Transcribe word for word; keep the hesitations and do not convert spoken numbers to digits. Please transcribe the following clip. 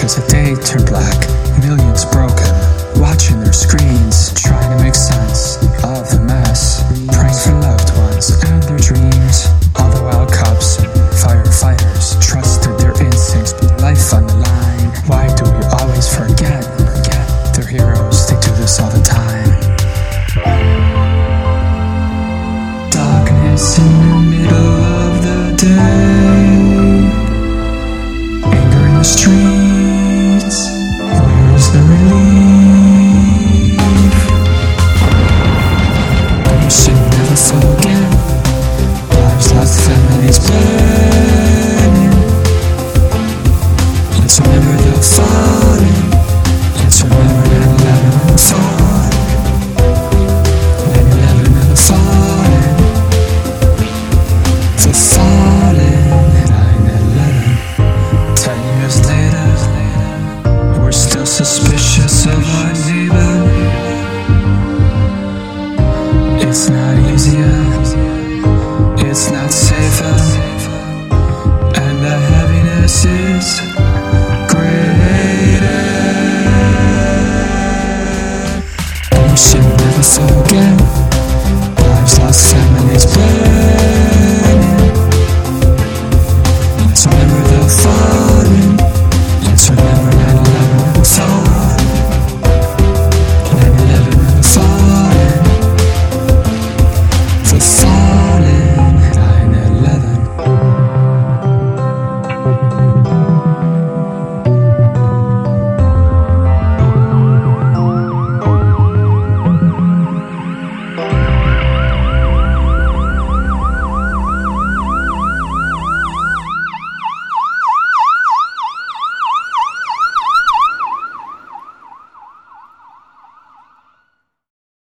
as the day turned black, millions broken, watching their screens, trying to make sense of the mess, praying for loved ones and their dreams. All the wild cops and firefighters trusted their instincts, put their life on the line. Why do we always forget? They're heroes, they do this all the time. Darkness in the middle of the day, anger in the streets, where's the relief? We should never forget, lives lost, families burning. Let's remember the fallen, let's remember nine eleven and the fallen, nine eleven and the fallen, the fallen, nine eleven. Ten years later, we're still suspicious of our neighbor. It's not easier, it's not safer, and the heaviness is